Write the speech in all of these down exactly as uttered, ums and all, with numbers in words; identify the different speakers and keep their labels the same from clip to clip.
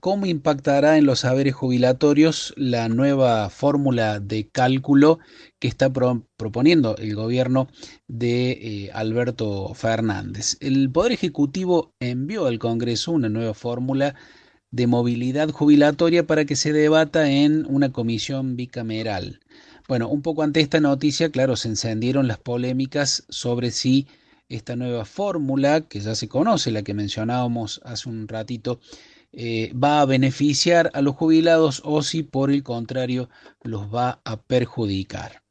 Speaker 1: ¿cómo impactará en los saberes jubilatorios la nueva fórmula de cálculo que está pro- proponiendo el gobierno de eh, Alberto Fernández? El Poder Ejecutivo envió al Congreso una nueva fórmula de movilidad jubilatoria para que se debata en una comisión bicameral. Bueno, un poco ante esta noticia, claro, se encendieron las polémicas sobre si esta nueva fórmula, que ya se conoce, la que mencionábamos hace un ratito, eh, va a beneficiar a los jubilados o si por el contrario los va a perjudicar.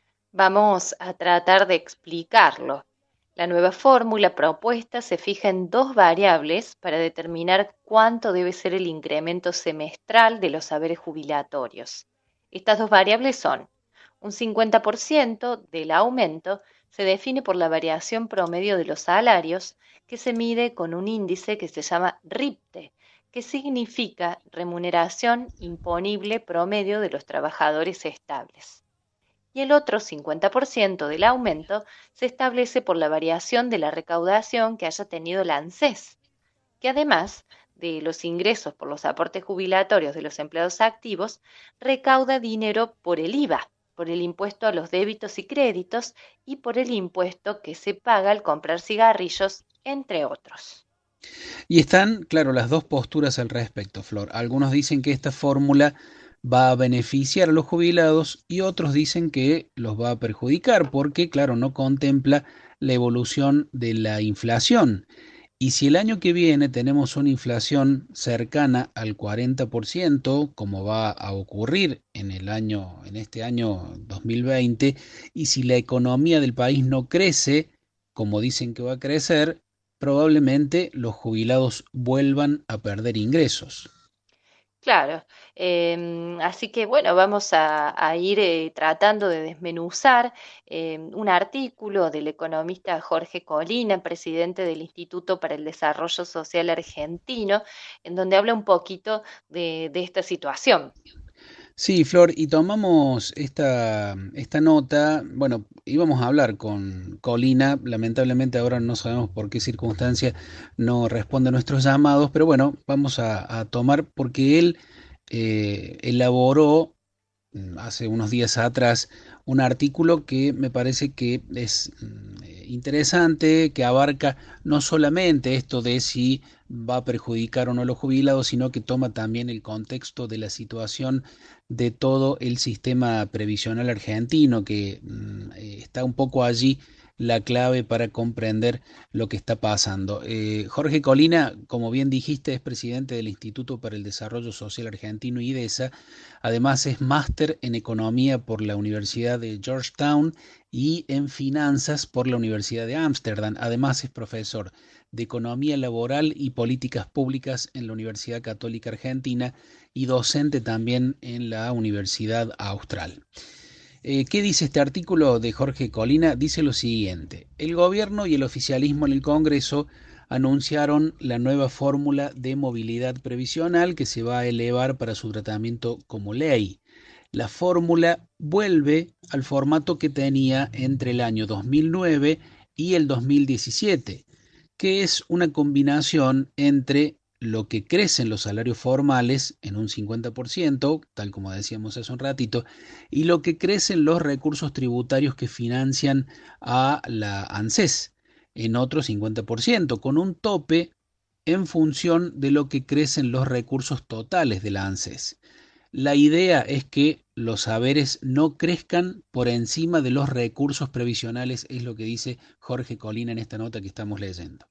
Speaker 2: Vamos a tratar de explicarlo. La nueva fórmula propuesta se fija en dos variables para determinar cuánto debe ser el incremento semestral de los saberes jubilatorios. Estas dos variables son un cincuenta por ciento del aumento se define por la variación promedio de los salarios, que se mide con un índice que se llama RIPTE, que significa remuneración imponible promedio de los trabajadores estables, y el otro cincuenta por ciento del aumento se establece por la variación de la recaudación que haya tenido la ANSES, que además de los ingresos por los aportes jubilatorios de los empleados activos, recauda dinero por el IVA, por el impuesto a los débitos y créditos y por el impuesto que se paga al comprar cigarrillos, entre otros.
Speaker 1: Y están, claro, las dos posturas al respecto, Flor. Algunos dicen que esta fórmula va a beneficiar a los jubilados y otros dicen que los va a perjudicar porque, claro, no contempla la evolución de la inflación. Y si el año que viene tenemos una inflación cercana al cuarenta por ciento, como va a ocurrir en el año, en este año dos mil veinte, y si la economía del país no crece, como dicen que va a crecer, probablemente los jubilados vuelvan a perder ingresos.
Speaker 2: Claro, em, así que bueno, vamos a, a ir eh, tratando de desmenuzar em, un artículo del economista Jorge Colina, presidente del Instituto para el Desarrollo Social Argentino, en donde habla un poquito de, de esta situación.
Speaker 1: Sí, Flor, y tomamos esta, esta nota, bueno, íbamos a hablar con Colina, lamentablemente ahora no sabemos por qué circunstancia no responde a nuestros llamados, pero bueno, vamos a, a tomar porque él eh, elaboró mm, hace unos días atrás un artículo que me parece que es mm, eh, interesante, que abarca no solamente esto de si va a perjudicar o no a los jubilados, sino que toma también el contexto de la situación de todo el sistema previsional argentino, que mm, eh, está un poco allí la clave para comprender lo que está pasando. Eh, Jorge Colina, como bien dijiste, es presidente del Instituto para el Desarrollo Social Argentino, IDESA. Además es máster en economía por la Universidad de Georgetown y en finanzas por la Universidad de Ámsterdam. Además es profesor de economía laboral y políticas públicas en la Universidad Católica Argentina y docente también en la Universidad Austral. Eh, ¿Qué dice este artículo de Jorge Colina? Dice lo siguiente: el gobierno y el oficialismo en el Congreso anunciaron la nueva fórmula de movilidad previsional que se va a elevar para su tratamiento como ley. La fórmula vuelve al formato que tenía entre el año dos mil nueve y el dos mil diecisiete, que es una combinación entre lo que crecen los salarios formales en un cincuenta por ciento, tal como decíamos hace un ratito, y lo que crecen los recursos tributarios que financian a la ANSES en otro cincuenta por ciento, con un tope en función de lo que crecen los recursos totales de la ANSES. La idea es que los saberes no crezcan por encima de los recursos previsionales, es lo que dice Jorge Colina en esta nota que estamos leyendo.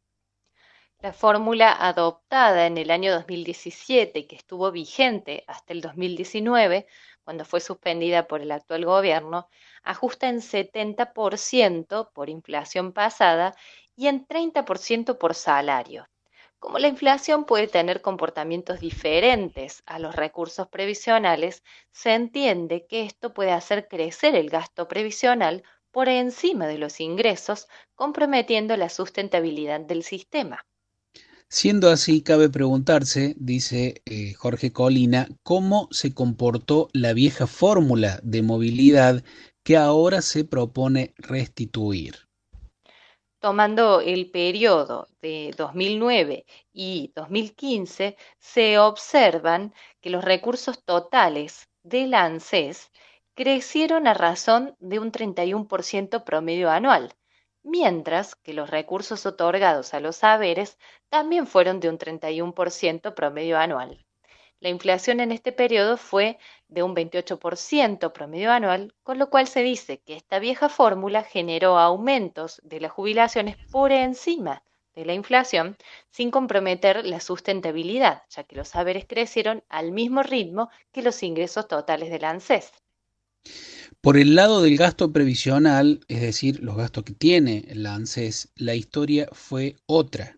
Speaker 2: La fórmula adoptada en el año dos mil diecisiete y que estuvo vigente hasta el dos mil diecinueve, cuando fue suspendida por el actual gobierno, ajusta en setenta por ciento por inflación pasada y en treinta por ciento por salario. Como la inflación puede tener comportamientos diferentes a los recursos previsionales, se entiende que esto puede hacer crecer el gasto previsional por encima de los ingresos, comprometiendo la sustentabilidad del sistema.
Speaker 1: Siendo así, cabe preguntarse, dice eh, Jorge Colina, cómo se comportó la vieja fórmula de movilidad que ahora se propone restituir.
Speaker 2: Tomando el periodo de dos mil nueve y dos mil quince, se observan que los recursos totales del ANSES crecieron a razón de un treinta y uno por ciento promedio anual, mientras que los recursos otorgados a los saberes también fueron de un treinta y uno por ciento promedio anual. La inflación en este periodo fue de un veintiocho por ciento promedio anual, con lo cual se dice que esta vieja fórmula generó aumentos de las jubilaciones por encima de la inflación sin comprometer la sustentabilidad, ya que los saberes crecieron al mismo ritmo que los ingresos totales del ANSES.
Speaker 1: Por el lado del gasto previsional, es decir, los gastos que tiene la ANSES, la historia fue otra.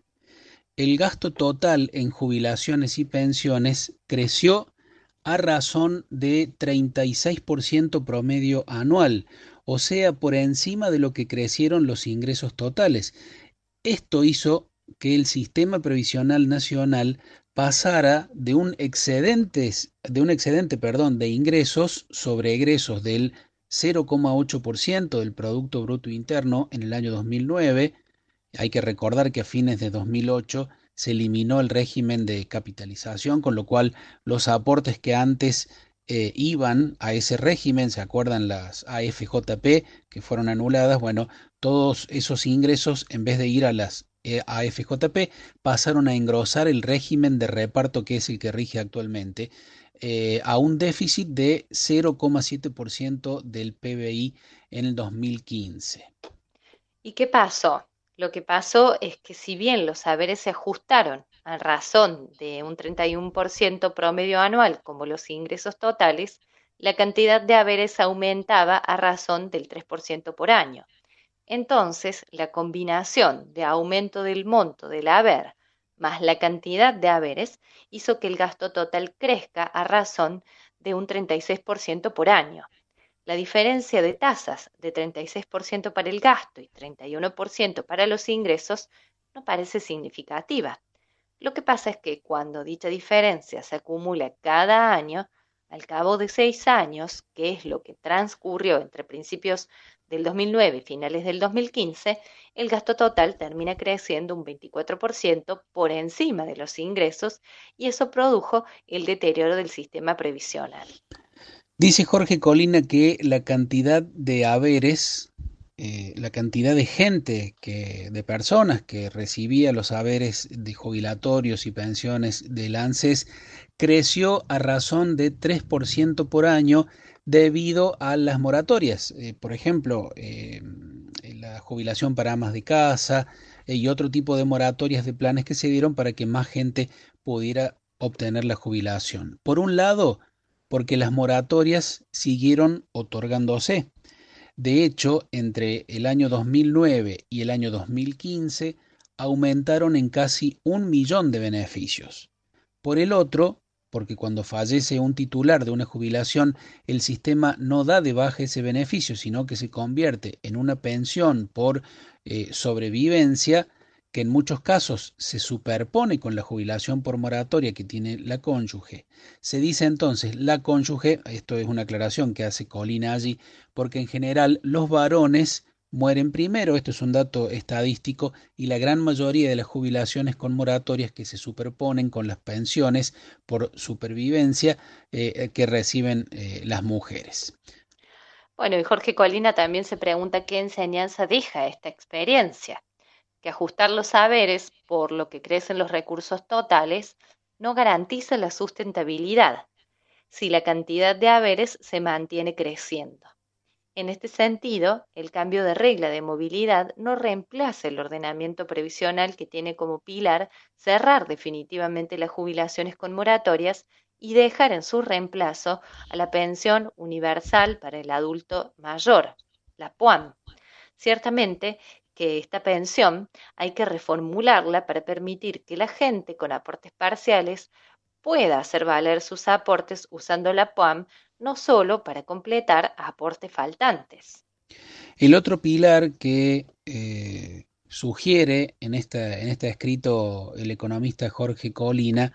Speaker 1: El gasto total en jubilaciones y pensiones creció a razón de treinta y seis por ciento promedio anual, o sea, por encima de lo que crecieron los ingresos totales. Esto hizo que el sistema previsional nacional pasara de un excedente, de un excedente, perdón, de ingresos sobre egresos del cero coma ocho por ciento del Producto Bruto Interno en el año dos mil nueve. Hay que recordar que a fines de dos mil ocho se eliminó el régimen de capitalización, con lo cual los aportes que antes eh, iban a ese régimen, ¿se acuerdan las A F J P que fueron anuladas? Bueno, todos esos ingresos, en vez de ir a las eh, A F J P, pasaron a engrosar el régimen de reparto que es el que rige actualmente, eh, a un déficit de cero coma siete por ciento del P B I en el dos mil quince.
Speaker 2: ¿Y qué pasó? Lo que pasó es que si bien los saberes se ajustaron a razón de un treinta y uno por ciento promedio anual como los ingresos totales, la cantidad de haberes aumentaba a razón del tres por ciento por año. Entonces, la combinación de aumento del monto del haber más la cantidad de haberes hizo que el gasto total crezca a razón de un treinta y seis por ciento por año. La diferencia de tasas de treinta y seis por ciento para el gasto y treinta y uno por ciento para los ingresos no parece significativa. Lo que pasa es que cuando dicha diferencia se acumula cada año, al cabo de seis años, que es lo que transcurrió entre principios del dos mil nueve y finales del dos mil quince, el gasto total termina creciendo un veinticuatro por ciento por encima de los ingresos y eso produjo el deterioro del sistema previsional.
Speaker 1: Dice Jorge Colina que la cantidad de haberes, eh, la cantidad de gente, que, de personas que recibía los haberes de jubilatorios y pensiones del ANSES creció a razón de tres por ciento por año debido a las moratorias. Eh, por ejemplo, eh, la jubilación para amas de casa eh, y otro tipo de moratorias de planes que se dieron para que más gente pudiera obtener la jubilación. Por un lado, porque las moratorias siguieron otorgándose. De hecho, entre el año dos mil nueve y el año dos mil quince aumentaron en casi un millón de beneficios. Por el otro, porque cuando fallece un titular de una jubilación, el sistema no da de baja ese beneficio, sino que se convierte en una pensión por eh, sobrevivencia, que en muchos casos se superpone con la jubilación por moratoria que tiene la cónyuge. Se dice entonces la cónyuge, esto es una aclaración que hace Colina allí, porque en general los varones mueren primero, esto es un dato estadístico, y la gran mayoría de las jubilaciones con moratorias que se superponen con las pensiones por supervivencia eh, que reciben eh, las mujeres.
Speaker 2: Bueno, y Jorge Colina también se pregunta qué enseñanza deja esta experiencia, que ajustar los saberes por lo que crecen los recursos totales no garantiza la sustentabilidad si la cantidad de haberes se mantiene creciendo. En este sentido, el cambio de regla de movilidad no reemplaza el ordenamiento previsional que tiene como pilar cerrar definitivamente las jubilaciones con moratorias y dejar en su reemplazo a la pensión universal para el adulto mayor, la P U A M. Ciertamente que esta pensión hay que reformularla para permitir que la gente con aportes parciales pueda hacer valer sus aportes usando la P U A M no solo para completar aportes faltantes.
Speaker 1: El otro pilar que eh, sugiere en, esta, en este escrito el economista Jorge Colina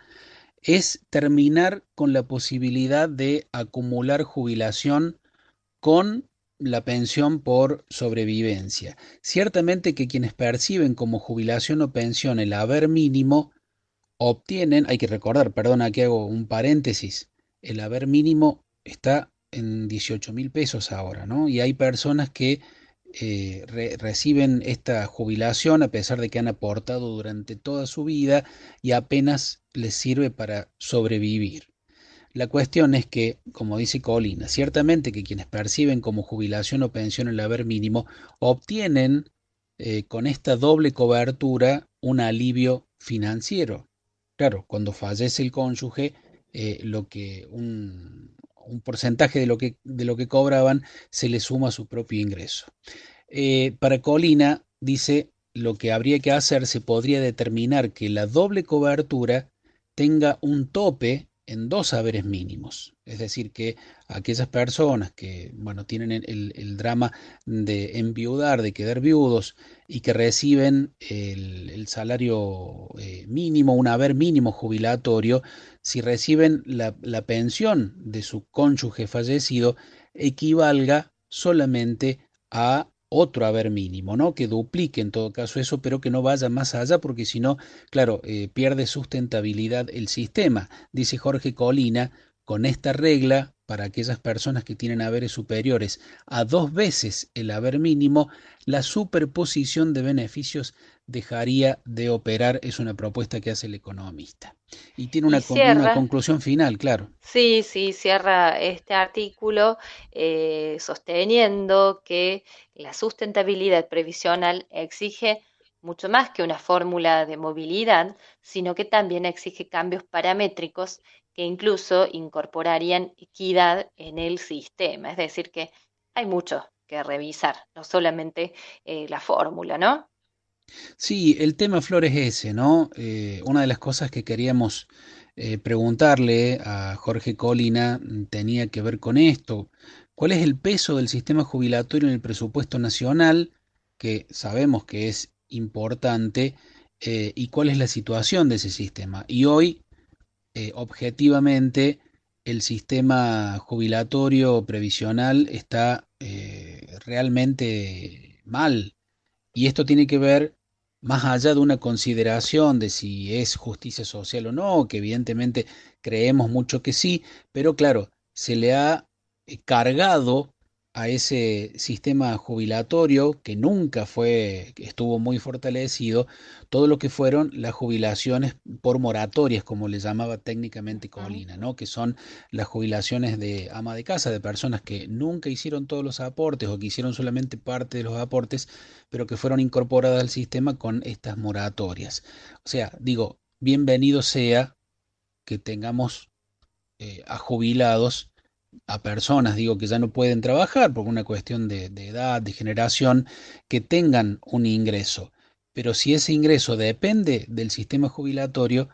Speaker 1: es terminar con la posibilidad de acumular jubilación con la pensión por sobrevivencia. Ciertamente que quienes perciben como jubilación o pensión el haber mínimo obtienen, hay que recordar, perdona, aquí hago un paréntesis, el haber mínimo está en dieciocho mil pesos ahora, ¿no? Y hay personas que eh, re- reciben esta jubilación a pesar de que han aportado durante toda su vida y apenas les sirve para sobrevivir. La cuestión es que, como dice Colina, ciertamente que quienes perciben como jubilación o pensión el haber mínimo obtienen eh, con esta doble cobertura un alivio financiero. Claro, cuando fallece el cónyuge, eh, lo que un, un porcentaje de lo que, de lo que cobraban se le suma a su propio ingreso. Eh, para Colina, dice, lo que habría que hacer, se podría determinar que la doble cobertura tenga un tope en dos haberes mínimos. Es decir, que aquellas personas que, bueno, tienen el, el- el drama de enviudar, de quedar viudos y que reciben el, el salario eh, mínimo, un haber mínimo jubilatorio, si reciben la, la pensión de su cónyuge fallecido, equivalga solamente a otro haber mínimo, ¿no? Que duplique en todo caso eso, pero que no vaya más allá, porque si no, claro, eh, pierde sustentabilidad el sistema. Dice Jorge Colina, con esta regla, para aquellas personas que tienen haberes superiores a dos veces el haber mínimo, la superposición de beneficios dejaría de operar, es una propuesta que hace el economista. Y tiene
Speaker 2: Y
Speaker 1: una, con- una
Speaker 2: cierra,
Speaker 1: conclusión final, claro.
Speaker 2: sí, sí, cierra este artículo eh, sosteniendo que la sustentabilidad previsional exige mucho más que una fórmula de movilidad, sino que también exige cambios paramétricos que incluso incorporarían equidad en el sistema. Es decir, que hay mucho que revisar, no solamente eh, la fórmula, ¿no?
Speaker 1: Sí, el tema Flor es ese, ¿no? Eh, una de las cosas que queríamos eh, preguntarle a Jorge Colina mm, tenía que ver con esto. ¿Cuál es el peso del sistema jubilatorio en el presupuesto nacional? Que sabemos que es importante, eh, y cuál es la situación de ese sistema. Y hoy, eh, objetivamente, el sistema jubilatorio previsional está eh, realmente mal. Y esto tiene que ver más allá de una consideración de si es justicia social o no, que evidentemente creemos mucho que sí, pero claro, se le ha eh, cargado a ese sistema jubilatorio que nunca fue, que estuvo muy fortalecido, todo lo que fueron las jubilaciones por moratorias, como le llamaba técnicamente
Speaker 2: Ujú.
Speaker 1: Colina, ¿no? Que son las jubilaciones de ama de casa, de personas que nunca hicieron todos los aportes o que hicieron solamente parte de los aportes, pero que fueron incorporadas al sistema con estas moratorias. O sea, digo, bienvenido sea que tengamos eh, a jubilados, a personas, digo, que ya no pueden trabajar por una cuestión de, de edad, de generación, que tengan un ingreso. Pero si ese ingreso depende del sistema jubilatorio,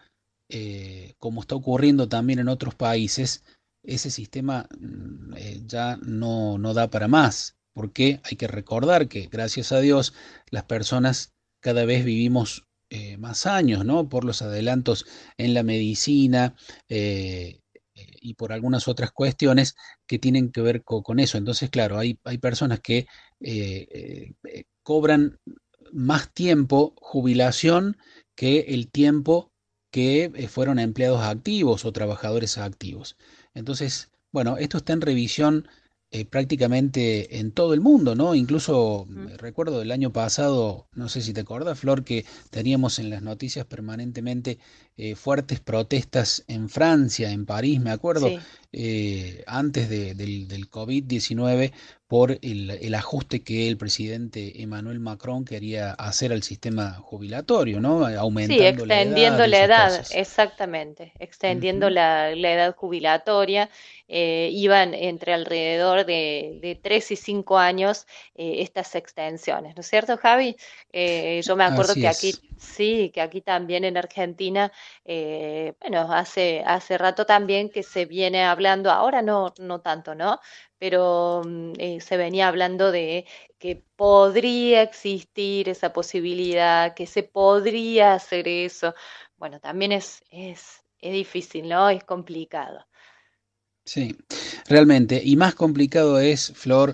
Speaker 1: eh, como está ocurriendo también en otros países, ese sistema mm, eh, ya no, no da para más, porque hay que recordar que, gracias a Dios, las personas cada vez vivimos eh, más años, ¿no? Por los adelantos en la medicina, eh, eh, y por algunas otras cuestiones que tienen que ver co- con eso. Entonces, claro, hay, hay personas que eh, eh, eh, cobran más tiempo jubilación que el tiempo que eh, fueron empleados activos o trabajadores activos. Entonces, bueno, esto está en revisión eh, prácticamente en todo el mundo, ¿no? Incluso mm, recuerdo del año pasado, no sé si te acordás, Flor, que teníamos en las noticias permanentemente eh, fuertes protestas en Francia, en París, me acuerdo,
Speaker 2: Sí.
Speaker 1: eh, antes de- del, del COVID diecinueve, por el, el ajuste que el presidente Emmanuel Macron quería hacer al sistema jubilatorio, ¿no?
Speaker 2: Sí,
Speaker 1: Aumentando la edad
Speaker 2: extendiendo
Speaker 1: y
Speaker 2: la
Speaker 1: esas
Speaker 2: edad,
Speaker 1: cosas.
Speaker 2: exactamente, extendiendo
Speaker 1: Ujú.
Speaker 2: la, la edad jubilatoria, eh, iban entre alrededor de, de tres y cinco años eh, estas extensiones, ¿no es cierto, Javi? Eh, yo me acuerdo
Speaker 1: Así
Speaker 2: que
Speaker 1: es.
Speaker 2: aquí, sí, que aquí también en Argentina, eh, bueno, hace, hace rato también que se viene hablando, ahora no, no tanto, ¿no? Pero mm, eh, se venía hablando de que podría existir esa posibilidad, que se podría hacer eso. Bueno, también es, es, es difícil, ¿no? Es complicado.
Speaker 1: Sí, realmente. Y más complicado es, Flor,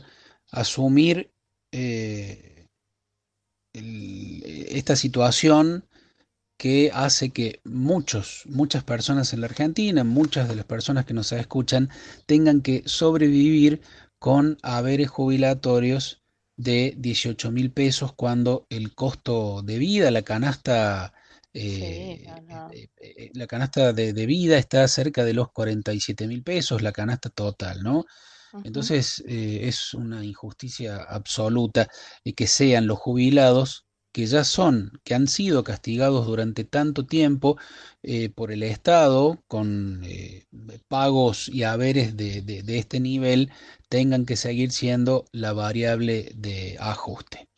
Speaker 1: asumir eh, el- esta situación que hace que muchos, muchas personas en la Argentina, muchas de las personas que nos escuchan, tengan que sobrevivir con haberes jubilatorios de dieciocho mil pesos cuando el costo de vida, la canasta,
Speaker 2: Sí, no,
Speaker 1: eh,
Speaker 2: no.
Speaker 1: eh, eh, la canasta de, de vida está cerca de los cuarenta y siete mil pesos, la canasta total, ¿no?
Speaker 2: Ujú.
Speaker 1: Entonces, eh, es una injusticia absoluta eh, que sean los jubilados que ya son, que han sido castigados durante tanto tiempo eh, por el Estado con eh, pagos y haberes de, de- de este nivel, tengan que seguir siendo la variable de ajuste.